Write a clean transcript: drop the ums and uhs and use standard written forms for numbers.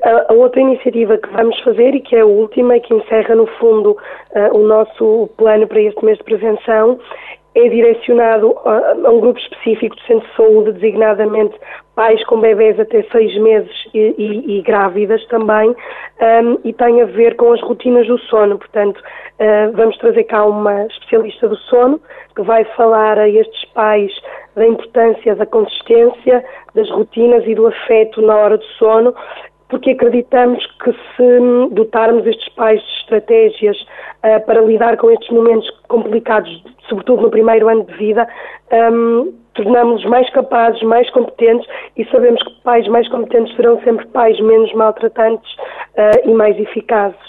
A outra iniciativa que vamos fazer, e que é a última e que encerra, no fundo, o nosso plano para este mês de prevenção, é direcionado a um grupo específico do Centro de Saúde, designadamente pais com bebés até 6 meses e grávidas também, e tem a ver com as rotinas do sono. Portanto, vamos trazer cá uma especialista do sono que vai falar a estes pais da importância da consistência, das rotinas e do afeto na hora do sono, porque acreditamos que se dotarmos estes pais de estratégias para lidar com estes momentos complicados, sobretudo no primeiro ano de vida, tornamos-los mais capazes, mais competentes, e sabemos que pais mais competentes serão sempre pais menos maltratantes e mais eficazes.